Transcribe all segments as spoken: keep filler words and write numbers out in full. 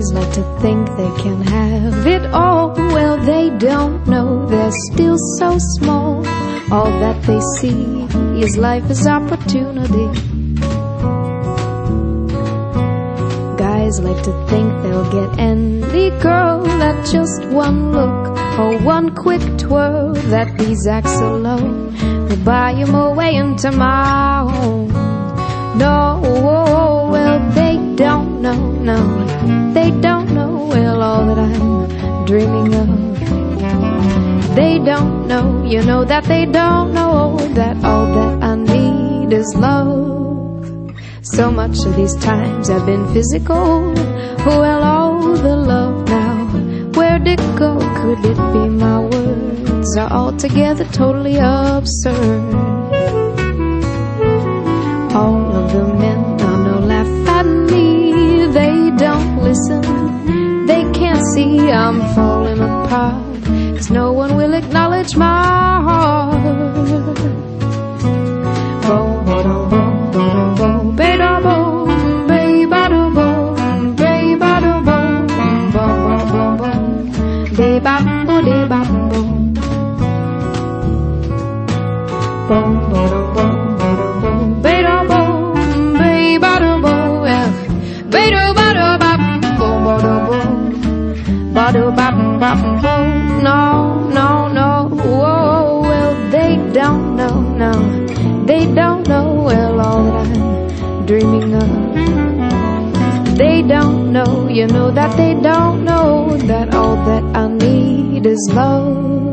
like to think they can have it all. Well, they don't know they're still so small. All that they see is life as opportunity. Guys like to think they'll get any girl at just one look or one quick twirl. That these acts alone will buy him away into my home. No, well, they don't know, no, they don't know, well, all that I'm dreaming of. They don't know, you know that they don't know that all that I need is love. So much of these times have been physical. Well, all the love now, where'd it go? Could it be my words are altogether totally absurd? All of the men I know laugh at me. They don't listen, they can't see I'm falling apart, 'cause no one will acknowledge my heart. Boom, boom, boom, boom, boom, ba-da, boom, ba-ba-da, boom, ba-ba-da, boom, boom, boom, boom, boom, ba-ba-da, ba-ba, boom, boom, boom, boom. No, no, no, whoa, well, they don't know, no, they don't know, well, all that I'm dreaming of. They don't know, you know that they don't know that all that I need is love.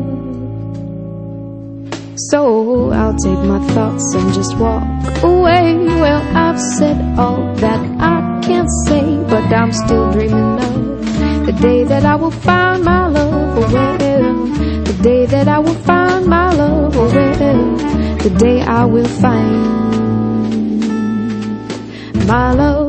So I'll take my thoughts and just walk away. Well, I've said all that I can say, but I'm still dreaming of the day that I will find my love. Oh, well, the day that I will find my love. Oh, well, the day I will find my love.